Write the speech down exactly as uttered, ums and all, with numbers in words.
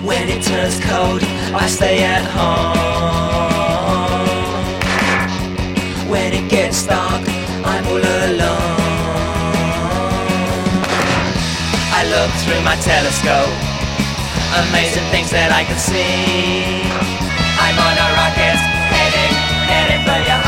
When it turns cold, I stay at home. When it gets dark, I'm all alone. I look through my telescope, amazing things that I can see. I'm on a rocket, heading, heading for your